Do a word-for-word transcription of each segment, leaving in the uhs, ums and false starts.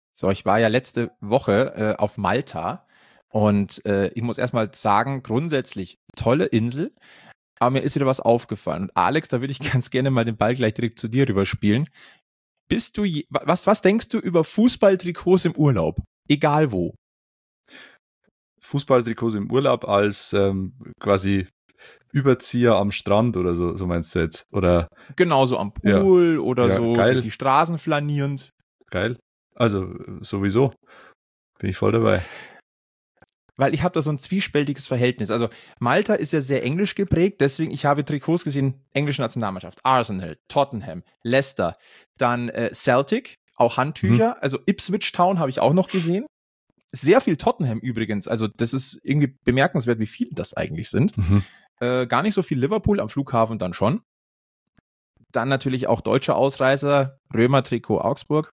So, ich war ja letzte Woche äh, auf Malta und äh, ich muss erstmal sagen, grundsätzlich tolle Insel, aber mir ist wieder was aufgefallen. Und Alex, da würde ich ganz gerne mal den Ball gleich direkt zu dir rüberspielen. Bist du, je, was, was denkst du über Fußballtrikots im Urlaub? Egal wo. Fußballtrikots im Urlaub als ähm, quasi Überzieher am Strand oder so, so meinst du jetzt? Oder genauso am Pool ja, oder ja, so geil. durch die Straßen flanierend. Geil. Also sowieso. Bin ich voll dabei. Weil ich habe da so ein zwiespältiges Verhältnis. Also Malta ist ja sehr englisch geprägt, deswegen ich habe Trikots gesehen, englische Nationalmannschaft, Arsenal, Tottenham, Leicester, dann äh, Celtic, auch Handtücher, mhm. also Ipswich Town habe ich auch noch gesehen. Sehr viel Tottenham übrigens, also das ist irgendwie bemerkenswert, wie viele das eigentlich sind. Mhm. Äh, gar nicht so viel Liverpool, am Flughafen dann schon. Dann natürlich auch deutsche Ausreißer, Römer-Trikot Augsburg.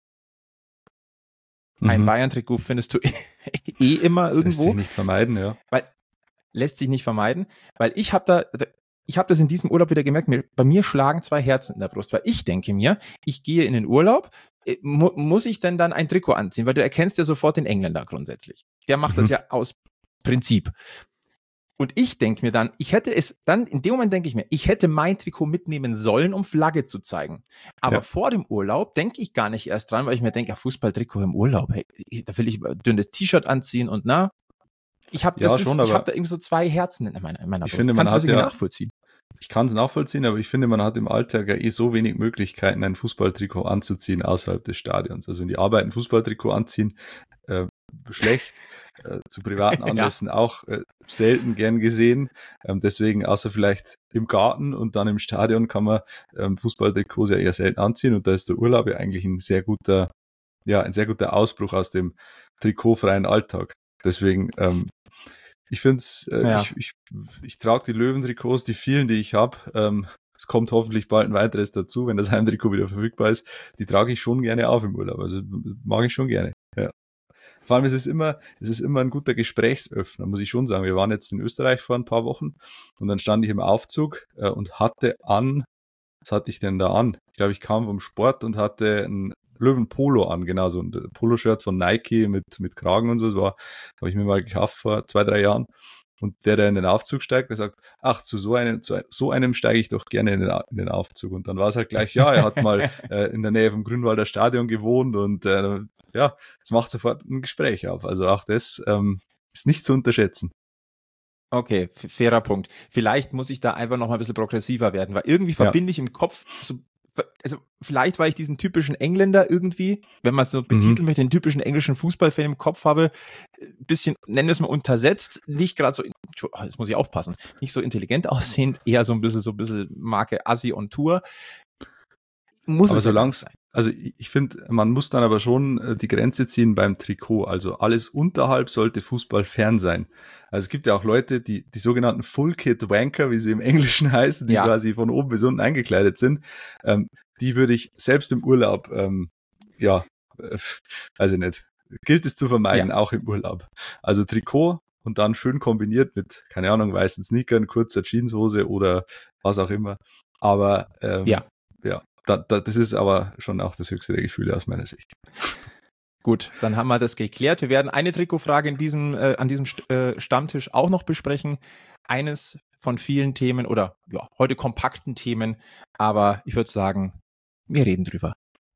Ein mhm. Bayern-Trikot findest du eh immer irgendwo. Lässt sich nicht vermeiden, ja. Weil, lässt sich nicht vermeiden, weil ich habe da, ich habe das in diesem Urlaub wieder gemerkt, mir, bei mir schlagen zwei Herzen in der Brust, weil ich denke mir, ich gehe in den Urlaub, mu- muss ich denn dann ein Trikot anziehen? Weil du erkennst ja sofort den Engländer grundsätzlich. Der macht mhm. das ja aus Prinzip. Und ich denke mir dann, ich hätte es, dann in dem Moment denke ich mir, ich hätte mein Trikot mitnehmen sollen, um Flagge zu zeigen. Aber ja. vor dem Urlaub denke ich gar nicht erst dran, weil ich mir denke, ja, Fußballtrikot im Urlaub, hey, da will ich ein dünnes T-Shirt anziehen und na, ich habe ja, ich habe da irgendwie so zwei Herzen in meiner, in meiner ich Brust. Finde, man Kannst du das ja, nachvollziehen? Ich kann es nachvollziehen, aber ich finde, man hat im Alltag ja eh so wenig Möglichkeiten, ein Fußballtrikot anzuziehen außerhalb des Stadions. Also in die Arbeit ein Fußballtrikot anziehen, äh, schlecht, äh, zu privaten Anlässen ja. auch äh, selten gern gesehen. Ähm, deswegen, außer vielleicht im Garten und dann im Stadion, kann man ähm, Fußballtrikots ja eher selten anziehen. Und da ist der Urlaub ja eigentlich ein sehr guter, ja, ein sehr guter Ausbruch aus dem trikotfreien Alltag. Deswegen, ähm, ich finde es, äh, ja. ich, ich, ich trage die Löwentrikots, die vielen, die ich habe. Ähm, es kommt hoffentlich bald ein weiteres dazu, wenn das Heimtrikot wieder verfügbar ist. Die trage ich schon gerne auf im Urlaub. Also mag ich schon gerne. Ja. Vor allem ist es immer, es ist immer ein guter Gesprächsöffner, muss ich schon sagen. Wir waren jetzt in Österreich vor ein paar Wochen und dann stand ich im Aufzug äh, und hatte an, was hatte ich denn da an? Ich glaube, ich kam vom Sport und hatte ein Löwen-Polo an, genau, so ein Poloshirt von Nike mit, mit Kragen und so. Das war, habe ich mir mal gekauft vor zwei, drei Jahren. Und der, der in den Aufzug steigt, der sagt, ach, zu so einem, zu so einem steige ich doch gerne in den, in den Aufzug. Und dann war es halt gleich, ja, er hat mal äh, in der Nähe vom Grünwalder Stadion gewohnt und äh, ja, es macht sofort ein Gespräch auf. Also auch das ähm, ist nicht zu unterschätzen. Okay, fairer Punkt. Vielleicht muss ich da einfach noch mal ein bisschen progressiver werden, weil irgendwie verbinde ja. ich im Kopf so, also vielleicht, weil ich diesen typischen Engländer irgendwie, wenn man es so betiteln mhm. möchte, den typischen englischen Fußballfan im Kopf habe, ein bisschen, nennen wir es mal untersetzt, nicht gerade so, oh, jetzt muss ich aufpassen, nicht so intelligent aussehend, eher so ein bisschen, so ein bisschen Marke Assi on Tour. Muss aber es solange es, also ich, ich finde, man muss dann aber schon äh, die Grenze ziehen beim Trikot. Also alles unterhalb sollte Fußball fern sein. Also es gibt ja auch Leute, die die sogenannten Full-Kit-Wanker, wie sie im Englischen heißen, die ja. quasi von oben bis unten eingekleidet sind. Ähm, die würde ich selbst im Urlaub, ähm, ja, äh, weiß ich nicht, gilt es zu vermeiden, ja. auch im Urlaub. Also Trikot und dann schön kombiniert mit, keine Ahnung, weißen Sneakern, kurzer Jeanshose oder was auch immer. Aber ähm, ja. ja. Da, da, das ist aber schon auch das höchste der Gefühle aus meiner Sicht. Gut, dann haben wir das geklärt. Wir werden eine Trikotfrage in diesem, äh, an diesem St- äh, Stammtisch auch noch besprechen. Eines von vielen Themen oder ja, heute kompakten Themen. Aber ich würde sagen, wir reden drüber.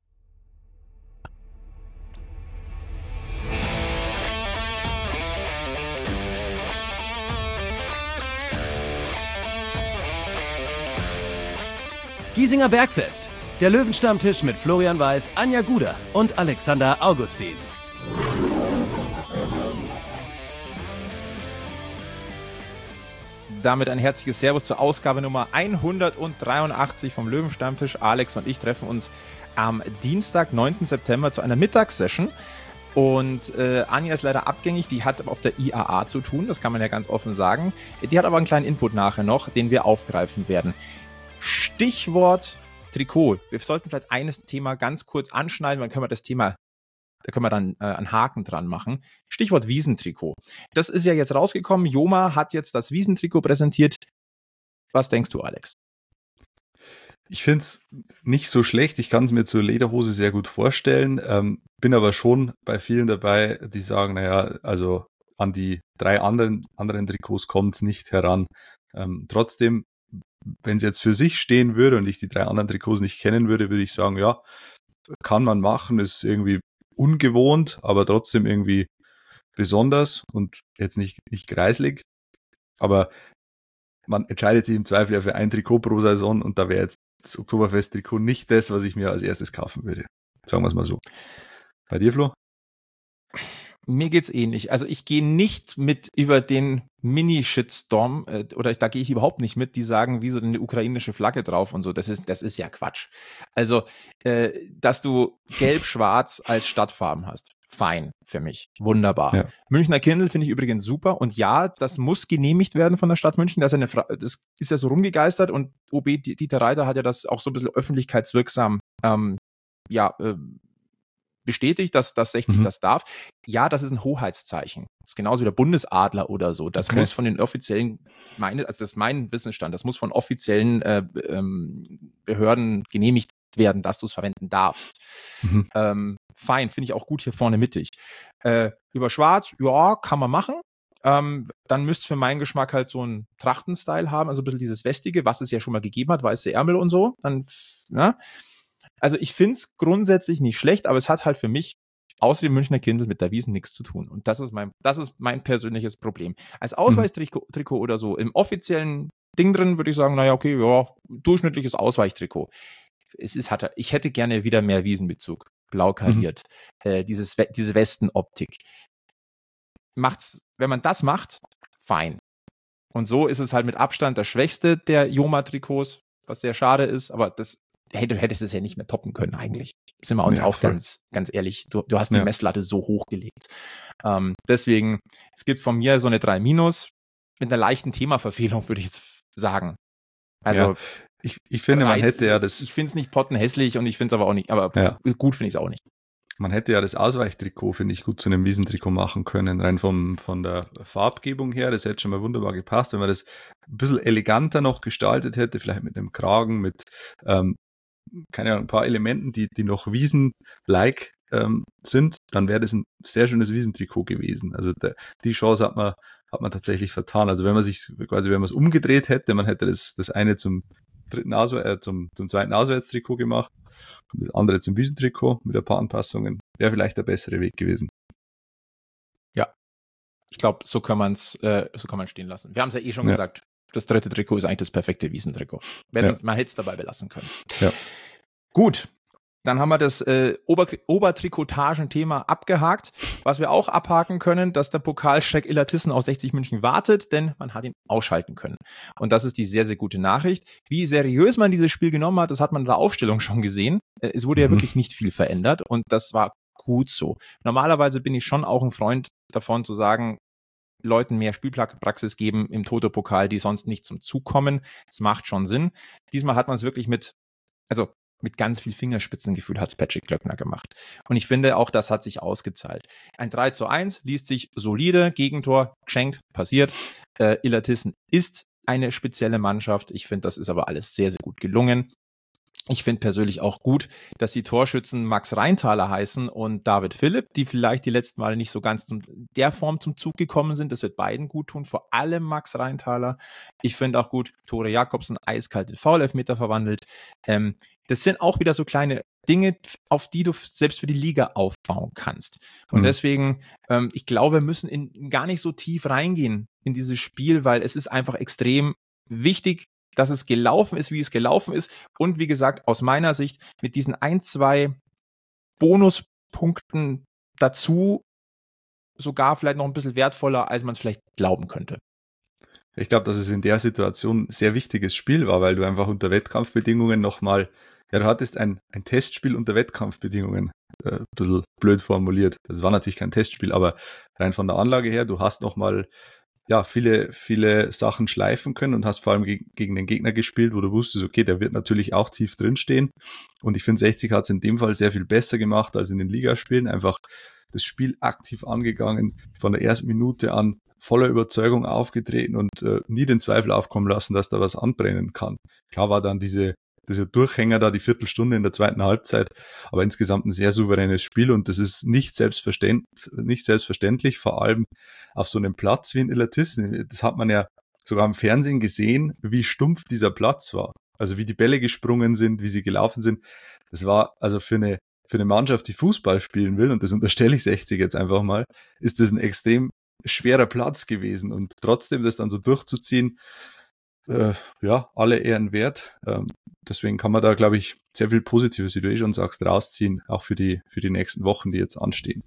Giesinger Bergfest. Der Löwenstammtisch mit Florian Weiß, Anja Guder und Alexander Augustin. Damit ein herzliches Servus zur Ausgabe Nummer hundertdreiundachtzig vom Löwenstammtisch. Alex und ich treffen uns am Dienstag, neunten September zu einer Mittagssession. Und äh, Anja ist leider abgängig, die hat auf der I A A zu tun, das kann man ja ganz offen sagen. Die hat aber einen kleinen Input nachher noch, den wir aufgreifen werden. Stichwort Trikot. Wir sollten vielleicht eines Thema ganz kurz anschneiden, dann können wir das Thema, da können wir dann äh, einen Haken dran machen. Stichwort Wiesentrikot. Das ist ja jetzt rausgekommen. Joma hat jetzt das Wiesentrikot präsentiert. Was denkst du, Alex? Ich finde es nicht so schlecht. Ich kann es mir zur Lederhose sehr gut vorstellen. Ähm, bin aber schon bei vielen dabei, die sagen, naja, also an die drei anderen, anderen Trikots kommt es nicht heran. Ähm, trotzdem, wenn es jetzt für sich stehen würde und ich die drei anderen Trikots nicht kennen würde, würde ich sagen, ja, kann man machen, ist irgendwie ungewohnt, aber trotzdem irgendwie besonders und jetzt nicht, nicht kreislig. Aber man entscheidet sich im Zweifel ja für ein Trikot pro Saison und da wäre jetzt das Oktoberfest-Trikot nicht das, was ich mir als erstes kaufen würde. Sagen wir es mal so. Bei dir, Flo? Mir geht's ähnlich. Also ich gehe nicht mit über den Mini-Shitstorm äh, oder da gehe ich überhaupt nicht mit, die sagen, wieso denn eine ukrainische Flagge drauf und so. Das ist, das ist ja Quatsch. Also, äh, dass du gelb-schwarz als Stadtfarben hast, fein für mich. Wunderbar. Ja. Münchner Kindl finde ich übrigens super und ja, das muss genehmigt werden von der Stadt München. Das ist, eine Fra- das ist ja so rumgegeistert und O B Dieter Reiter hat ja das auch so ein bisschen öffentlichkeitswirksam ähm, ja, äh, bestätigt, dass, dass sechzig mhm. das darf. Ja, das ist ein Hoheitszeichen. Das ist genauso wie der Bundesadler oder so. Das okay. muss von den offiziellen, meine, also das ist mein Wissensstand, das muss von offiziellen äh, ähm, Behörden genehmigt werden, dass du es verwenden darfst. Mhm. Ähm, fein, finde ich auch gut hier vorne mittig. Äh, über Schwarz, ja, kann man machen. Ähm, dann müsste es für meinen Geschmack halt so einen Trachtenstyle haben, also ein bisschen dieses Westige, was es ja schon mal gegeben hat, weiße Ärmel und so. Dann, ne? Also ich finde es grundsätzlich nicht schlecht, aber es hat halt für mich außer dem Münchner Kindl mit der Wiesn nichts zu tun. Und das ist mein, das ist mein persönliches Problem. Als Ausweichtrikot Trikot oder so, im offiziellen Ding drin würde ich sagen, naja, okay, ja, durchschnittliches Ausweichtrikot. Es ist, hat, ich hätte gerne wieder mehr Wiesenbezug. Blau kariert. Mhm. Äh, dieses, diese Westenoptik. Macht's, wenn man das macht, fein. Und so ist es halt mit Abstand der schwächste der Joma-Trikots, was sehr schade ist, aber das Hey, du hättest es ja nicht mehr toppen können eigentlich. Sind wir uns ja, auch voll. ganz ganz ehrlich. Du, du hast die ja. Messlatte so hochgelegt. Ähm, deswegen, es gibt von mir so eine drei Minus mit einer leichten Themaverfehlung, würde ich jetzt sagen. Also ja. ich, ich finde, man hätte ja das... Ich finde es nicht pottenhässlich und ich finde es aber auch nicht, aber ja. gut finde ich es auch nicht. Man hätte ja das Ausweichtrikot, finde ich, gut zu einem Wiesentrikot machen können, rein vom, von der Farbgebung her. Das hätte schon mal wunderbar gepasst, wenn man das ein bisschen eleganter noch gestaltet hätte, vielleicht mit einem Kragen, mit ähm, keine Ahnung, ein paar Elementen, die, die noch Wiesen-like ähm, sind, dann wäre das ein sehr schönes Wiesentrikot gewesen. Also der, die Chance hat man, hat man tatsächlich vertan. Also wenn man sich quasi, wenn man es umgedreht hätte, man hätte das, das eine zum dritten Auswe- äh, zum, zum zweiten Auswärtstrikot gemacht und das andere zum Wiesentrikot mit ein paar Anpassungen, wäre vielleicht der bessere Weg gewesen. Ja, ich glaube, so kann man es, äh, so kann man stehen lassen. Wir haben es ja eh schon ja. gesagt. Das dritte Trikot ist eigentlich das perfekte Wiesentrikot. Ja. Man hätte es dabei belassen können. Ja. Gut, dann haben wir das äh, Ober- Obertrikotagen-Thema abgehakt. Was wir auch abhaken können, dass der Pokalschreck Illertissen auf sechzig München wartet, denn man hat ihn ausschalten können. Und das ist die sehr, sehr gute Nachricht. Wie seriös man dieses Spiel genommen hat, das hat man in der Aufstellung schon gesehen. Äh, es wurde mhm. ja wirklich nicht viel verändert und das war gut so. Normalerweise bin ich schon auch ein Freund davon zu sagen, Leuten mehr Spielpraxis geben im Toto-Pokal, die sonst nicht zum Zug kommen. Das macht schon Sinn. Diesmal hat man es wirklich mit, also mit ganz viel Fingerspitzengefühl hat es Patrick Glöckner gemacht. Und ich finde, auch das hat sich ausgezahlt. Ein drei zu eins liest sich solide, Gegentor geschenkt, passiert. Äh, Illertissen ist eine spezielle Mannschaft. Ich finde, das ist aber alles sehr, sehr gut gelungen. Ich finde persönlich auch gut, dass die Torschützen Max Reintaler heißen und David Philipp, die vielleicht die letzten Male nicht so ganz in der Form zum Zug gekommen sind. Das wird beiden gut tun, vor allem Max Reintaler. Ich finde auch gut, Tore Jakobsen eiskalt in Foul-Elfmeter verwandelt. Ähm, das sind auch wieder so kleine Dinge, auf die du selbst für die Liga aufbauen kannst. Und mhm. deswegen, ähm, ich glaube, wir müssen in, gar nicht so tief reingehen in dieses Spiel, weil es ist einfach extrem wichtig, dass es gelaufen ist, wie es gelaufen ist. Und wie gesagt, aus meiner Sicht mit diesen ein, zwei Bonuspunkten dazu sogar vielleicht noch ein bisschen wertvoller, als man es vielleicht glauben könnte. Ich glaube, dass es in der Situation ein sehr wichtiges Spiel war, weil du einfach unter Wettkampfbedingungen nochmal, ja, du hattest ein, ein Testspiel unter Wettkampfbedingungen, äh, ein bisschen blöd formuliert. Das war natürlich kein Testspiel, aber rein von der Anlage her, du hast nochmal ja, viele, viele Sachen schleifen können und hast vor allem gegen, gegen den Gegner gespielt, wo du wusstest, okay, der wird natürlich auch tief drinstehen. Und ich finde, sechzig hat es in dem Fall sehr viel besser gemacht als in den Ligaspielen. Einfach das Spiel aktiv angegangen, von der ersten Minute an voller Überzeugung aufgetreten und äh, nie den Zweifel aufkommen lassen, dass da was anbrennen kann. Klar war dann diese dieser Durchhänger da, die Viertelstunde in der zweiten Halbzeit, aber insgesamt ein sehr souveränes Spiel und das ist nicht selbstverständlich, nicht selbstverständlich, vor allem auf so einem Platz wie in Illertissen. Das hat man ja sogar im Fernsehen gesehen, wie stumpf dieser Platz war. Also wie die Bälle gesprungen sind, wie sie gelaufen sind. Das war also für eine, für eine Mannschaft, die Fußball spielen will, und das unterstelle ich sechzig jetzt einfach mal, ist das ein extrem schwerer Platz gewesen. Und trotzdem das dann so durchzuziehen, äh, ja, alle Ehren wert. Ähm, deswegen kann man da, glaube ich, sehr viel Positives, wie du eh schon sagst, rausziehen, auch für die, für die nächsten Wochen, die jetzt anstehen.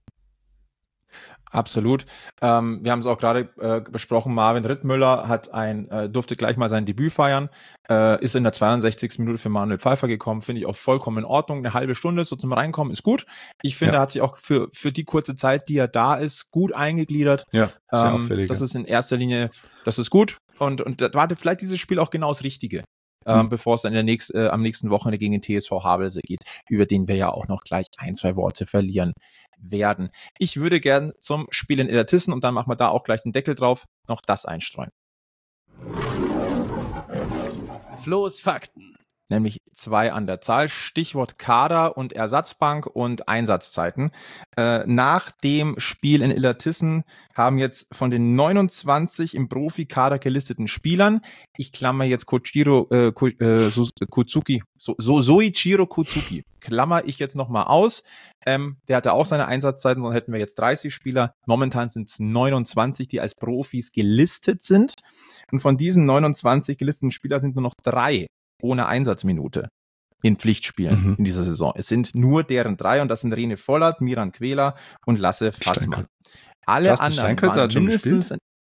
Absolut. Ähm, wir haben es auch gerade äh, besprochen, Marvin Rittmüller hat ein, äh, durfte gleich mal sein Debüt feiern, äh, ist in der zweiundsechzigsten Minute für Manuel Pfeiffer gekommen, finde ich auch vollkommen in Ordnung. Eine halbe Stunde so zum Reinkommen ist gut. Ich finde, Ja. er hat sich auch für, für die kurze Zeit, die er da ist, gut eingegliedert. Ja, sehr ähm, auffällig. Das ja. ist in erster Linie, das ist gut. Und, und da war vielleicht dieses Spiel auch genau das Richtige. Ähm, Hm. bevor es dann in der nächst, äh, am nächsten Wochenende gegen den T S V Havelse geht, über den wir ja auch noch gleich ein, zwei Worte verlieren werden. Ich würde gern zum Spiel in Illertissen, und dann machen wir da auch gleich den Deckel drauf, noch das einstreuen. Flo's Fakten. Nämlich zwei an der Zahl. Stichwort Kader und Ersatzbank und Einsatzzeiten. Äh, nach dem Spiel in Illertissen haben jetzt von den neunundzwanzig im Profikader gelisteten Spielern, ich klammer jetzt Koichiro äh, Ko, äh, so, Kuzuki, so, so, Soichiro Kuzuki, klammer ich jetzt nochmal aus. Ähm, der hatte auch seine Einsatzzeiten, sonst hätten wir jetzt dreißig Spieler. Momentan sind es neunundzwanzig, die als Profis gelistet sind. Und von diesen neunundzwanzig gelisteten Spielern sind nur noch drei ohne Einsatzminute in Pflichtspielen Mhm. in dieser Saison. Es sind nur deren drei, und das sind Rene Vollert, Miran Quäler und Lasse Fassmann. Alle Krass, der anderen Steinkötter waren hat schon mindestens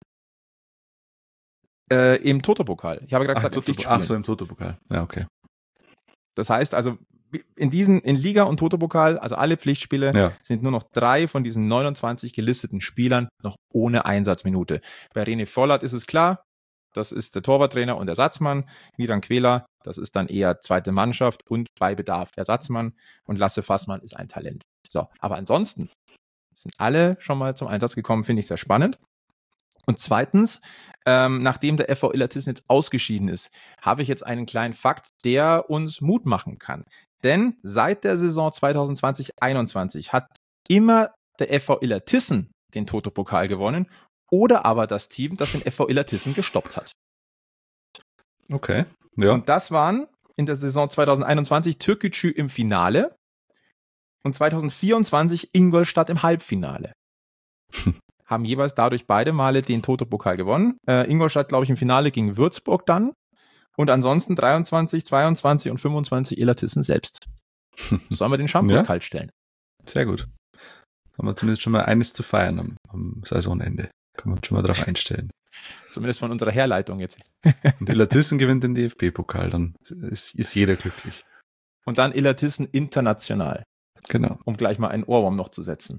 äh, im Toto-Pokal. Ich habe gerade Ach, gesagt, in Toto, Pflichtspielen. ach so, im Toto-Pokal. Ja, okay. Das heißt also, in diesen, in Liga und Toto-Pokal, also alle Pflichtspiele, Ja. sind nur noch drei von diesen neunundzwanzig gelisteten Spielern noch ohne Einsatzminute. Bei Rene Vollert ist es klar, das ist der Torwarttrainer und Ersatzmann. Miran Quäler, das ist dann eher zweite Mannschaft und bei Bedarf Ersatzmann. Und Lasse Fassmann ist ein Talent. So, aber ansonsten sind alle schon mal zum Einsatz gekommen, finde ich sehr spannend. Und zweitens, ähm, nachdem der F V Illertissen jetzt ausgeschieden ist, habe ich jetzt einen kleinen Fakt, der uns Mut machen kann. Denn seit der Saison zwanzig zwanzig einundzwanzig hat immer der F V Illertissen den Toto-Pokal gewonnen oder aber das Team, das den F V Illertissen gestoppt hat. Okay, ja. Und das waren in der Saison zwanzig einundzwanzig Türkgücü im Finale und zwanzig vierundzwanzig Ingolstadt im Halbfinale. Haben jeweils dadurch beide Male den Toto-Pokal gewonnen. Äh, Ingolstadt, glaube ich, im Finale gegen Würzburg dann. Und ansonsten dreiundzwanzig, zweiundzwanzig und fünfundzwanzig Illertissen selbst. Sollen wir den Shampoos Ja. kalt stellen? Sehr gut. Haben wir zumindest schon mal eines zu feiern am, am Saisonende. Kann man schon mal drauf einstellen. Zumindest von unserer Herleitung jetzt. Und Illertissen gewinnt den D F B-Pokal, dann ist, ist jeder glücklich. Und dann Illertissen international, Genau. um gleich mal einen Ohrwurm noch zu setzen.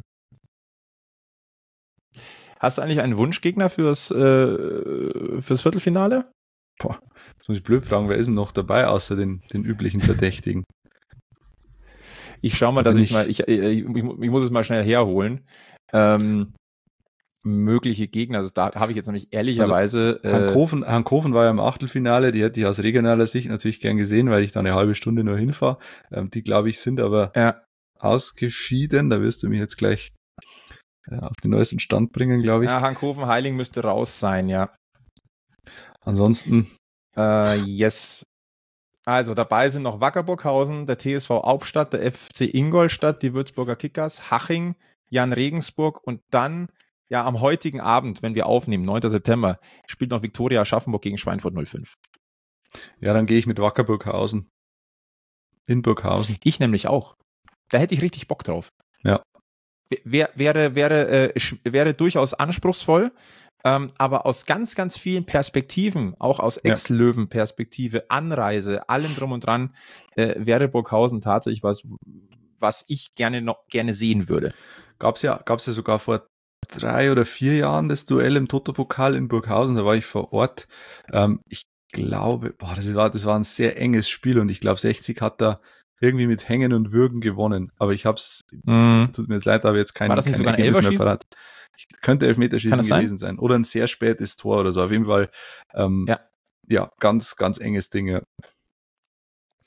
Hast du eigentlich einen Wunschgegner fürs, äh, fürs Viertelfinale? Boah, jetzt muss ich blöd fragen, wer ist denn noch dabei, außer den, den üblichen Verdächtigen? Ich schau mal, Da dass bin ich mal, ich, ich, ich, ich muss es mal schnell herholen. Ähm, mögliche Gegner, also da habe ich jetzt nämlich ehrlicherweise. Also, äh, Hankoven, Hankoven war ja im Achtelfinale, die hätte ich aus regionaler Sicht natürlich gern gesehen, weil ich da eine halbe Stunde nur hinfahre. Ähm, die, glaube ich, sind aber ja, ausgeschieden. Da wirst du mich jetzt gleich äh, auf den neuesten Stand bringen, glaube ich. ja, Hankoven Heiling müsste raus sein, ja. Ansonsten, Äh, yes. Also dabei sind noch Wackerburghausen, der T S V Hauptstadt, der F C Ingolstadt, die Würzburger Kickers, Haching, Jan Regensburg und dann, ja, am heutigen Abend, wenn wir aufnehmen, neunten September, spielt noch Viktoria Aschaffenburg gegen Schweinfurt null fünf. ja, dann gehe ich mit Wackerburghausen. In Burghausen. Ich nämlich auch. Da hätte ich richtig Bock drauf. Ja. Wär, wäre, wäre, äh, wäre durchaus anspruchsvoll, ähm, aber aus ganz, ganz vielen Perspektiven, auch aus Ja. Ex-Löwen-Perspektive, Anreise, allem drum und dran, äh, wäre Burghausen tatsächlich was, was ich gerne noch gerne sehen würde. Gab's ja, gab's ja sogar vor drei oder vier Jahren das Duell im Toto-Pokal in Burghausen, da war ich vor Ort. Ähm, ich glaube, boah, das war, das war ein sehr enges Spiel und ich glaube, sechzig hat da irgendwie mit Hängen und Würgen gewonnen. Aber ich hab's, Mhm. tut mir jetzt leid, aber jetzt kein, War das nicht kein sogar ein Ergebnis mehr Elferschießen? parat. Ich, könnte Elfmeterschießen Kann das sein? gewesen sein. Oder ein sehr spätes Tor oder so. Auf jeden Fall, ähm, Ja. ja, ganz, ganz enges Ding, ja.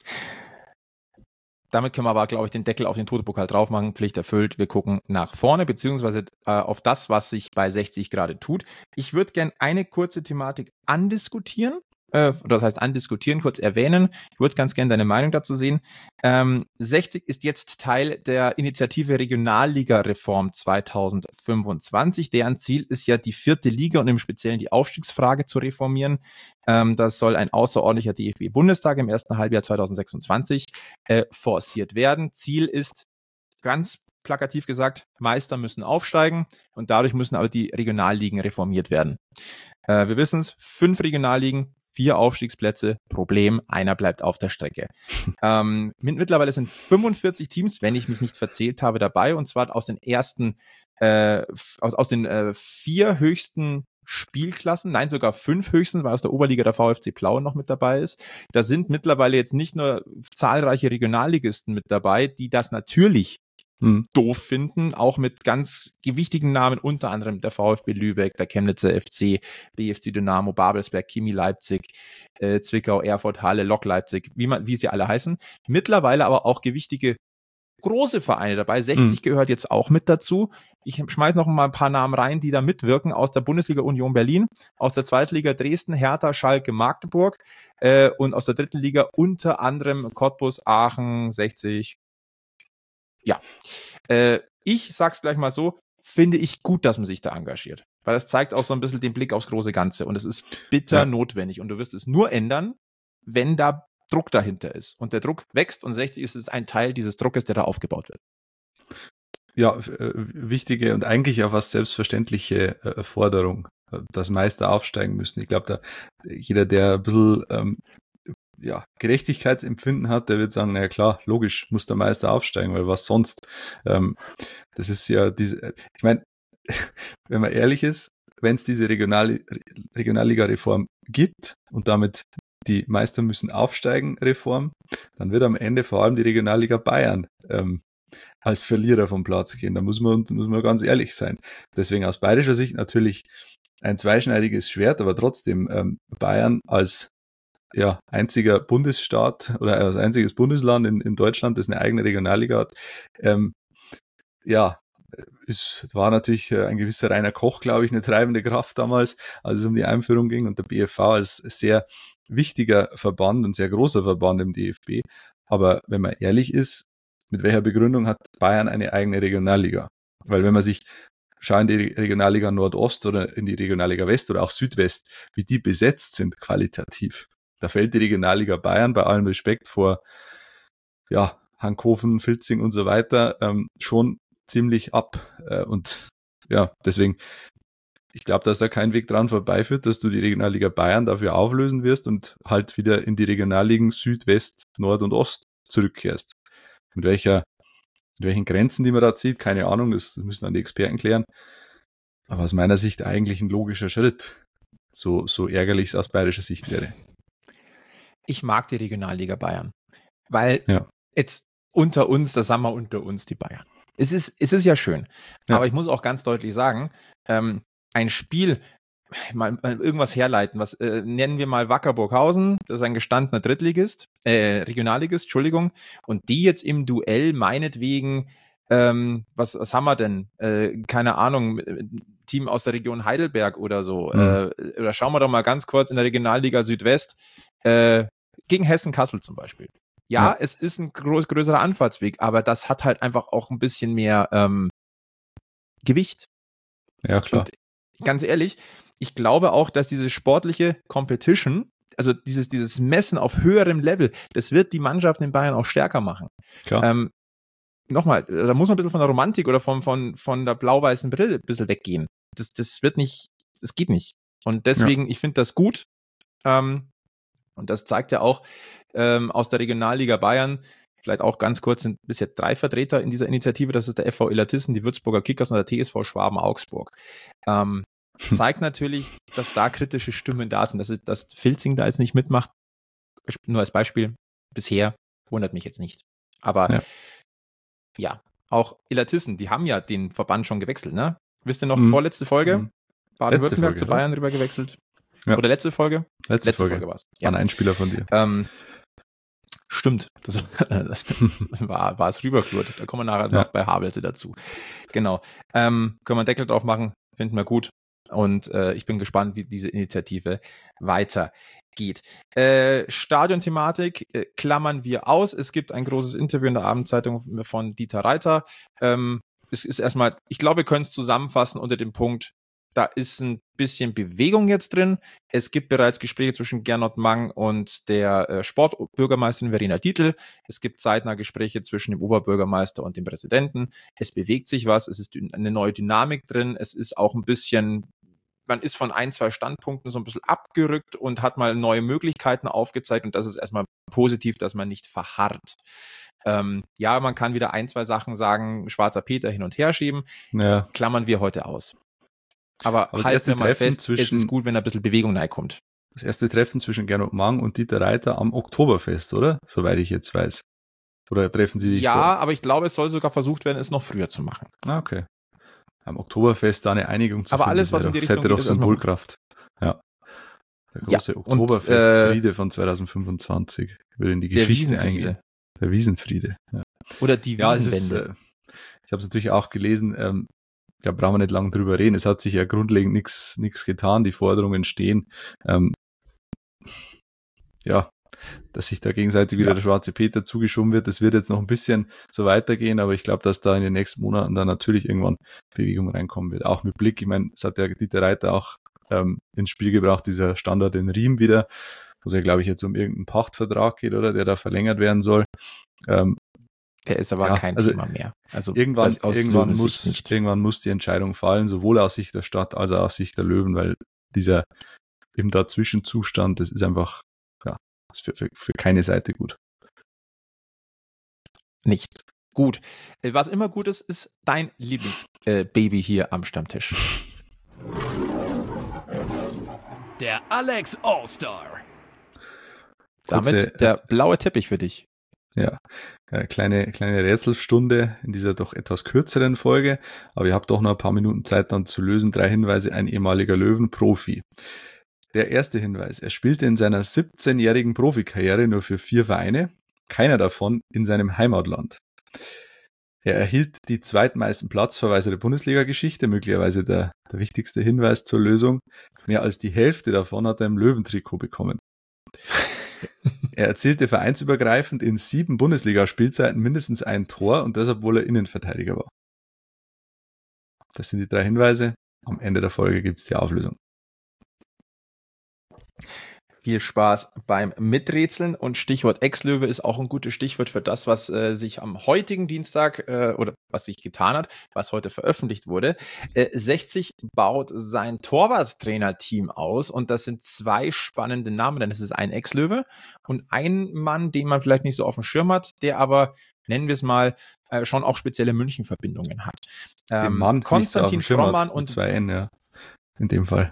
Damit können wir aber, glaube ich, den Deckel auf den Toto-Pokal drauf machen. Pflicht erfüllt. Wir gucken nach vorne, beziehungsweise äh, auf das, was sich bei sechzig gerade tut. Ich würde gerne eine kurze Thematik andiskutieren. Äh, das heißt, andiskutieren, kurz erwähnen. Ich würde ganz gerne deine Meinung dazu sehen. Ähm, sechzig ist jetzt Teil der Initiative Regionalliga-Reform zwanzig fünfundzwanzig. Deren Ziel ist ja, die vierte Liga und im Speziellen die Aufstiegsfrage zu reformieren. Ähm, das soll ein außerordentlicher D F B-Bundestag im ersten Halbjahr zwanzig sechsundzwanzig äh, forciert werden. Ziel ist, ganz plakativ gesagt, Meister müssen aufsteigen und dadurch müssen aber die Regionalligen reformiert werden. Äh, wir wissen es, fünf Regionalligen, vier Aufstiegsplätze, Problem, einer bleibt auf der Strecke. ähm, mittlerweile sind fünfundvierzig Teams, wenn ich mich nicht verzählt habe, dabei, und zwar aus den ersten, äh, aus, aus den äh, vier höchsten Spielklassen, nein, sogar fünf höchsten, weil aus der Oberliga der VfC Plauen noch mit dabei ist. Da sind mittlerweile jetzt nicht nur zahlreiche Regionalligisten mit dabei, die das natürlich Hm. doof finden, auch mit ganz gewichtigen Namen, unter anderem der VfB Lübeck, der Chemnitzer F C, B F C Dynamo, Babelsberg, Chemie Leipzig, äh, Zwickau, Erfurt, Halle, Lok Leipzig, wie man, wie sie alle heißen. Mittlerweile aber auch gewichtige große Vereine dabei. sechzig hm. gehört jetzt auch mit dazu. Ich schmeiß noch mal ein paar Namen rein, die da mitwirken, aus der Bundesliga Union Berlin, aus der Zweitliga Dresden, Hertha, Schalke, Magdeburg äh, und aus der dritten Liga unter anderem Cottbus, Aachen, sechzig. Ja, äh, ich sag's gleich mal so, finde ich gut, dass man sich da engagiert. Weil das zeigt auch so ein bisschen den Blick aufs große Ganze. Und es ist bitter ja. notwendig. Und du wirst es nur ändern, wenn da Druck dahinter ist. Und der Druck wächst und sechzig ist es ein Teil dieses Druckes, der da aufgebaut wird. Ja, äh, wichtige und eigentlich auch fast selbstverständliche äh, Forderung, dass Meister aufsteigen müssen. Ich glaube, da jeder, der ein bisschen ähm, ja, Gerechtigkeitsempfinden hat, der wird sagen, naja klar, logisch, muss der Meister aufsteigen, weil was sonst? Ähm, das ist ja diese, ich meine, wenn man ehrlich ist, wenn es diese Regional, Regionalliga-Reform gibt und damit die Meister müssen aufsteigen Reform, dann wird am Ende vor allem die Regionalliga Bayern ähm, als Verlierer vom Platz gehen. Da muss man, muss man ganz ehrlich sein. Deswegen aus bayerischer Sicht natürlich ein zweischneidiges Schwert, aber trotzdem ähm, Bayern als ja, einziger Bundesstaat oder als einziges Bundesland in, in Deutschland, das eine eigene Regionalliga hat. Ähm, ja, es war natürlich ein gewisser Rainer Koch, glaube ich, eine treibende Kraft damals, als es um die Einführung ging, und der B F V als sehr wichtiger Verband und sehr großer Verband im D F B. Aber wenn man ehrlich ist, mit welcher Begründung hat Bayern eine eigene Regionalliga? Weil wenn man sich schaut in die Regionalliga Nordost oder in die Regionalliga West oder auch Südwest, wie die besetzt sind qualitativ, da fällt die Regionalliga Bayern bei allem Respekt vor ja, Hankhofen, Filzing und so weiter ähm, schon ziemlich ab. Äh, und ja, deswegen, ich glaube, dass da kein Weg dran vorbeiführt, dass du die Regionalliga Bayern dafür auflösen wirst und halt wieder in die Regionalligen Süd, West, Nord und Ost zurückkehrst. Mit welcher, mit welchen Grenzen, die man da zieht, keine Ahnung, das müssen dann die Experten klären. Aber aus meiner Sicht eigentlich ein logischer Schritt, so, so ärgerlich es aus bayerischer Sicht wäre. Ich mag die Regionalliga Bayern, weil ja. jetzt unter uns, das sagen wir unter uns, die Bayern. Es ist, es ist ja schön, ja. aber ich muss auch ganz deutlich sagen, ähm, ein Spiel, mal, mal irgendwas herleiten, was äh, nennen wir mal Wacker Burghausen, das ist ein gestandener Drittligist, äh, Regionalligist, Entschuldigung, und die jetzt im Duell meinetwegen, ähm, was, was haben wir denn, äh, keine Ahnung, Team aus der Region Heidelberg oder so, mhm. äh, oder schauen wir doch mal ganz kurz in der Regionalliga Südwest, äh, gegen Hessen-Kassel zum Beispiel. Ja, ja, es ist ein groß, größerer Anfahrtsweg, aber das hat halt einfach auch ein bisschen mehr ähm, Gewicht. Ja, klar. Und ganz ehrlich, ich glaube auch, dass diese sportliche Competition, also dieses, dieses Messen auf höherem Level, das wird die Mannschaften in Bayern auch stärker machen. Klar. Ähm, nochmal, da muss man ein bisschen von der Romantik oder von, von, von der blau-weißen Brille ein bisschen weggehen. Das, das wird nicht, das geht nicht. Und deswegen, ja. ich finde das gut. Ähm, Und das zeigt ja auch ähm, aus der Regionalliga Bayern, vielleicht auch ganz kurz, sind bisher drei Vertreter in dieser Initiative, das ist der F V Illertissen, die Würzburger Kickers und der T S V Schwaben-Augsburg. Ähm, zeigt natürlich, dass da kritische Stimmen da sind, dass, dass Filzing da jetzt nicht mitmacht, nur als Beispiel, bisher wundert mich jetzt nicht. Aber ja, ja auch Illertissen, die haben ja den Verband schon gewechselt, ne? Wisst ihr noch, mhm. vorletzte Folge? Mhm. Baden-Württemberg zu Bayern rüber gewechselt. Ja. Oder letzte Folge? Letzte, letzte Folge, Folge war es. Ja. Ein Einspieler von dir. Ähm, Stimmt, das, das war, war es rüberflurt. Da kommen wir nachher Ja. noch bei Havelse dazu. Genau. Ähm, können wir einen Deckel drauf machen, finden wir gut. Und äh, ich bin gespannt, wie diese Initiative weitergeht. Äh, Stadionthematik äh, klammern wir aus. Es gibt ein großes Interview in der Abendzeitung von Dieter Reiter. Ähm, es ist erstmal, ich glaube, wir können es zusammenfassen unter dem Punkt, da ist ein bisschen Bewegung jetzt drin. Es gibt bereits Gespräche zwischen Gernot Mang und der äh, Sportbürgermeisterin Verena Dietl. Es gibt zeitnah Gespräche zwischen dem Oberbürgermeister und dem Präsidenten. Es bewegt sich was. Es ist eine neue Dynamik drin. Es ist auch ein bisschen, man ist von ein, zwei Standpunkten so ein bisschen abgerückt und hat mal neue Möglichkeiten aufgezeigt. Und das ist erstmal positiv, dass man nicht verharrt. Ähm, ja, man kann wieder ein, zwei Sachen sagen, schwarzer Peter hin und her schieben. Ja. Klammern wir heute aus. Aber, Aber das halten erste wir mal Treffen fest, zwischen- es ist gut, wenn da ein bisschen Bewegung reinkommt. Das erste Treffen zwischen Gernot Mang und Dieter Reiter am Oktoberfest, oder? Soweit ich jetzt weiß. Oder treffen sie dich Ja, vor? aber ich glaube, es soll sogar versucht werden, es noch früher zu machen. Ah, okay. Am Oktoberfest da eine Einigung zu Aber finden, alles, das was wäre in die doch- das Richtung hätte doch geht, ist erstmal gut. Symbolkraft. Ja. Der Ja, große und, Oktoberfestfriede äh, von zweitausendfünfundzwanzig würde in die Der Geschichte Wiesenfriede. eingehen. Der Wiesenfriede. Ja, Oder die ja es ist, Wiesenwende. äh, ich habe es natürlich auch gelesen, ähm, da brauchen wir nicht lange drüber reden. Es hat sich ja grundlegend nichts nichts getan, die Forderungen stehen. Ähm, ja, dass sich da gegenseitig wieder Ja. der schwarze Peter zugeschoben wird, das wird jetzt noch ein bisschen so weitergehen, aber ich glaube, dass da in den nächsten Monaten da natürlich irgendwann Bewegung reinkommen wird. Auch mit Blick, ich meine, es hat ja Dieter Reiter auch ähm, ins Spiel gebracht, dieser Standort in Riem wieder, wo es ja, glaube ich, jetzt um irgendeinen Pachtvertrag geht, oder, der da verlängert werden soll. Ähm, Der ist aber ja, kein also Thema mehr. Also irgendwann, das aus irgendwann, Löwensicht muss, nicht. irgendwann muss die Entscheidung fallen, sowohl aus Sicht der Stadt als auch aus Sicht der Löwen, weil dieser im Dazwischenzustand, das ist einfach ja, ist für, für, für keine Seite gut. Nicht gut. Äh, Was immer gut ist, ist dein Lieblingsbaby äh, hier am Stammtisch. Der Alex All-Star. Damit Kurze, der blaue Teppich für dich. Ja, äh, kleine, kleine Rätselstunde in dieser doch etwas kürzeren Folge, aber ihr habt doch noch ein paar Minuten Zeit dann zu lösen. Drei Hinweise, ein ehemaliger Löwen-Profi. Der erste Hinweis, er spielte in seiner siebzehnjährigen Profikarriere nur für vier Vereine, keiner davon in seinem Heimatland. Er erhielt die zweitmeisten Platzverweise der Bundesliga-Geschichte, möglicherweise der, der wichtigste Hinweis zur Lösung. Mehr als die Hälfte davon hat er im Löwentrikot bekommen. Er erzielte vereinsübergreifend in sieben Bundesliga-Spielzeiten mindestens ein Tor und das, obwohl er Innenverteidiger war. Das sind die drei Hinweise. Am Ende der Folge gibt es die Auflösung. Viel Spaß beim Miträtseln und Stichwort Ex-Löwe ist auch ein gutes Stichwort für das, was äh, sich am heutigen Dienstag äh, oder was sich getan hat, was heute veröffentlicht wurde. Äh, sechzig baut sein Torwarttrainerteam aus und das sind zwei spannende Namen, denn es ist ein Ex-Löwe und ein Mann, den man vielleicht nicht so auf dem Schirm hat, der aber, nennen wir es mal, äh, schon auch spezielle München-Verbindungen hat. Den Ähm, Mann Konstantin nicht so auf dem Schirm Frommann hat, und mit zwei N, ja. In dem Fall.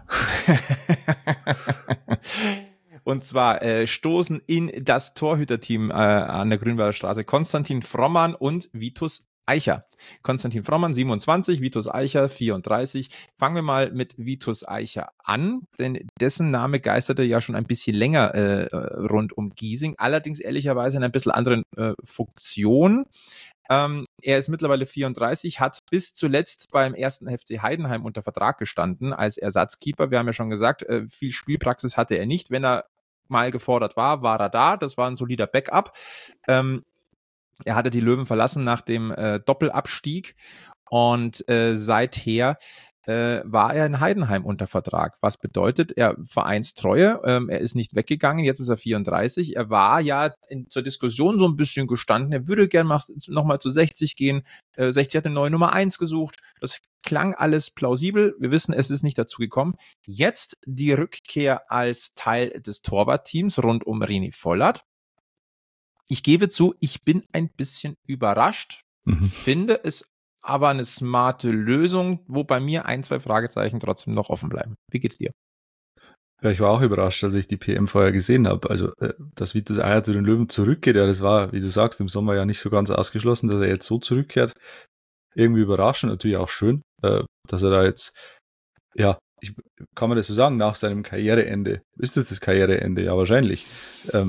Und zwar äh, stoßen in das Torhüterteam äh, an der Grünwalder Straße Konstantin Frommann und Vitus Eicher. Konstantin Frommann, siebenundzwanzig, Vitus Eicher, vierunddreißig. Fangen wir mal mit Vitus Eicher an, denn dessen Name geisterte ja schon ein bisschen länger äh, rund um Giesing, allerdings ehrlicherweise in ein bisschen anderen äh, Funktion. Ähm, er ist mittlerweile vierunddreißig, hat bis zuletzt beim ersten F C Heidenheim unter Vertrag gestanden als Ersatzkeeper. Wir haben ja schon gesagt, äh, viel Spielpraxis hatte er nicht. Wenn er mal gefordert war, war er da. Das war ein solider Backup. Ähm, er hatte die Löwen verlassen nach dem äh, Doppelabstieg und äh, seither äh, war er in Heidenheim unter Vertrag. Was bedeutet, er Vereinstreue, ähm, er ist nicht weggegangen, jetzt ist er vierunddreißig. Er war ja in, zur Diskussion so ein bisschen gestanden, er würde gerne nochmal zu sechzig gehen. Äh, sechzig hat eine neue Nummer eins gesucht. Das klang alles plausibel. Wir wissen, es ist nicht dazu gekommen. Jetzt die Rückkehr als Teil des Torwartteams rund um René Vollert. Ich gebe zu, ich bin ein bisschen überrascht, Mhm. finde es aber eine smarte Lösung, wo bei mir ein, zwei Fragezeichen trotzdem noch offen bleiben. Wie geht's dir? Ja, ich war auch überrascht, als ich die P M vorher gesehen habe. Also, äh, dass Vitus Eicher zu den Löwen zurückgeht, ja, das war, wie du sagst, im Sommer ja nicht so ganz ausgeschlossen, dass er jetzt so zurückkehrt. Irgendwie überraschend, natürlich auch schön, äh, dass er da jetzt, ja, ich, kann man das so sagen, nach seinem Karriereende, ist das das Karriereende? Ja, wahrscheinlich. Ähm,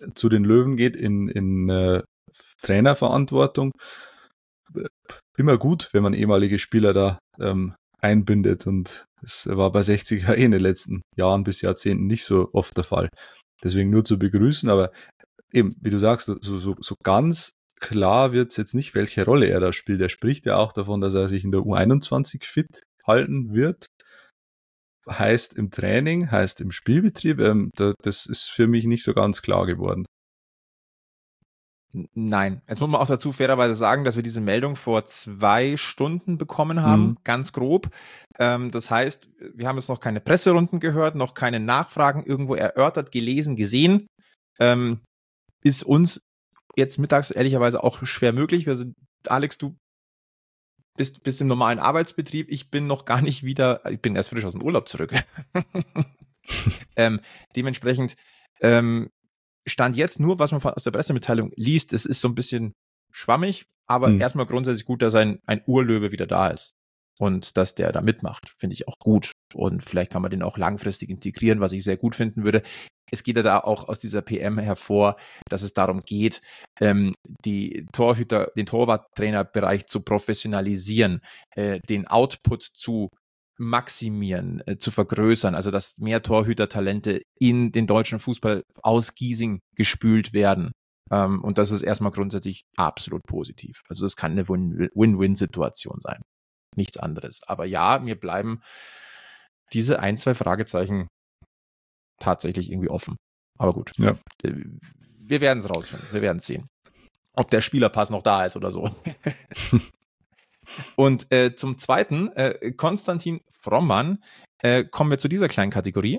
zu den Löwen geht in, in äh, Trainerverantwortung, immer gut, wenn man ehemalige Spieler da ähm, einbindet, und das war bei sechzig eh in den letzten Jahren bis Jahrzehnten nicht so oft der Fall. Deswegen nur zu begrüßen, aber eben, wie du sagst, so, so, so ganz klar wird es jetzt nicht, welche Rolle er da spielt. Er spricht ja auch davon, dass er sich in der U einundzwanzig fit halten wird. Heißt im Training, heißt im Spielbetrieb. Ähm, da, das ist für mich nicht so ganz klar geworden. Nein. Jetzt muss man auch dazu fairerweise sagen, dass wir diese Meldung vor zwei Stunden bekommen haben, mhm. ganz grob. Ähm, das heißt, wir haben jetzt noch keine Presserunden gehört, noch keine Nachfragen irgendwo erörtert, gelesen, gesehen. Ähm, ist uns jetzt mittags ehrlicherweise auch schwer möglich. Wir sind, Alex, du bist, bist im normalen Arbeitsbetrieb. Ich bin noch gar nicht wieder, ich bin erst frisch aus dem Urlaub zurück. ähm, dementsprechend ähm, Stand jetzt nur, was man aus der Pressemitteilung liest, es ist so ein bisschen schwammig, aber hm. erstmal grundsätzlich gut, dass ein, ein Urlöwe wieder da ist und dass der da mitmacht, finde ich auch gut. Und vielleicht kann man den auch langfristig integrieren, was ich sehr gut finden würde. Es geht ja da auch aus dieser P M hervor, dass es darum geht, ähm, die Torhüter, den Torwarttrainerbereich zu professionalisieren, äh, den Output zu maximieren, äh, zu vergrößern, also dass mehr Torhütertalente in den deutschen Fußball aus Giesing gespült werden. Ähm, und das ist erstmal grundsätzlich absolut positiv. Also das kann eine Win-Win-Situation sein. Nichts anderes. Aber ja, mir bleiben diese ein, zwei Fragezeichen tatsächlich irgendwie offen. Aber gut. Ja. Wir werden es rausfinden. Wir werden es sehen. Ob der Spielerpass noch da ist oder so. Und äh, zum Zweiten, äh, Konstantin Frommann, äh, kommen wir zu dieser kleinen Kategorie.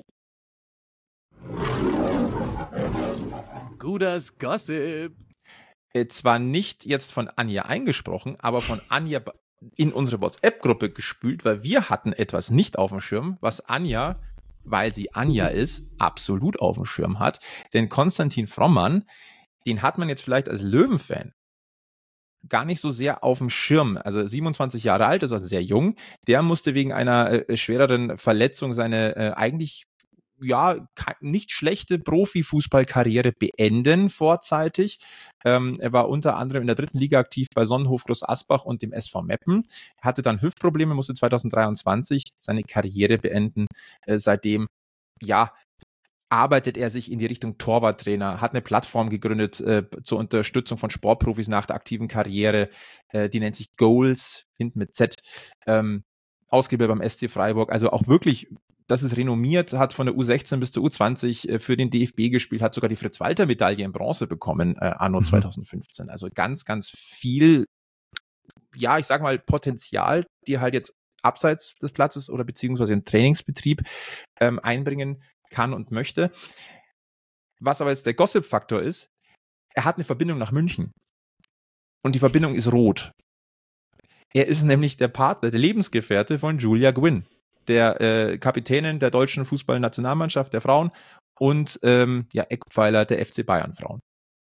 Guders Gossip. Äh, zwar nicht jetzt von Anja eingesprochen, aber von Anja in unsere WhatsApp-Gruppe gespült, weil wir hatten etwas nicht auf dem Schirm, was Anja, weil sie Anja ist, absolut auf dem Schirm hat. Denn Konstantin Frommann, den hat man jetzt vielleicht als Löwenfan gar nicht so sehr auf dem Schirm. Also siebenundzwanzig Jahre alt, ist also sehr jung. Der musste wegen einer äh, schwereren Verletzung seine äh, eigentlich ja nicht schlechte Profifußballkarriere beenden vorzeitig. Ähm, er war unter anderem in der dritten Liga aktiv bei Sonnenhof Groß Asbach und dem S V Meppen. Er hatte dann Hüftprobleme, musste zweitausenddreiundzwanzig seine Karriere beenden. Äh, seitdem, ja, arbeitet er sich in die Richtung Torwarttrainer, hat eine Plattform gegründet äh, zur Unterstützung von Sportprofis nach der aktiven Karriere, äh, die nennt sich Goals, hinten mit Z, ähm, ausgebildet beim S C Freiburg, also auch wirklich, das ist renommiert, hat von der U sechzehn bis zur U zwanzig äh, für den D F B gespielt, hat sogar die Fritz-Walter-Medaille in Bronze bekommen, äh, anno mhm. zweitausendfünfzehn, also ganz, ganz viel, ja, ich sag mal, Potenzial, die halt jetzt abseits des Platzes oder beziehungsweise im Trainingsbetrieb ähm, einbringen kann und möchte. Was aber jetzt der Gossip-Faktor ist, er hat eine Verbindung nach München. Und die Verbindung ist rot. Er ist nämlich der Partner, der Lebensgefährte von Julia Gwynn, der äh, Kapitänin der deutschen Fußballnationalmannschaft der Frauen und ähm, ja, Eckpfeiler der F C Bayern Frauen.